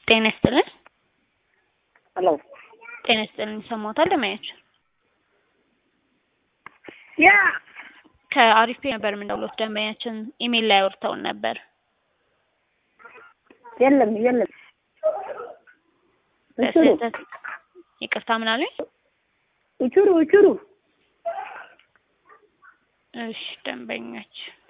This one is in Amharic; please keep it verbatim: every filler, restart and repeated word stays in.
ጤና ይስጥልን። ሄሎ ጤና ይስጥልን። ሰሞታል ለማየት ያ ከአሪፍ ነበር የምንደውለው ደንበኛችን ኢሜል ላይ አውርተውን ነበር። የለም የለም እቹሩ ይቅርታ ምን አለኝ? እቹሩ እቹሩ እሺ ደንበኛች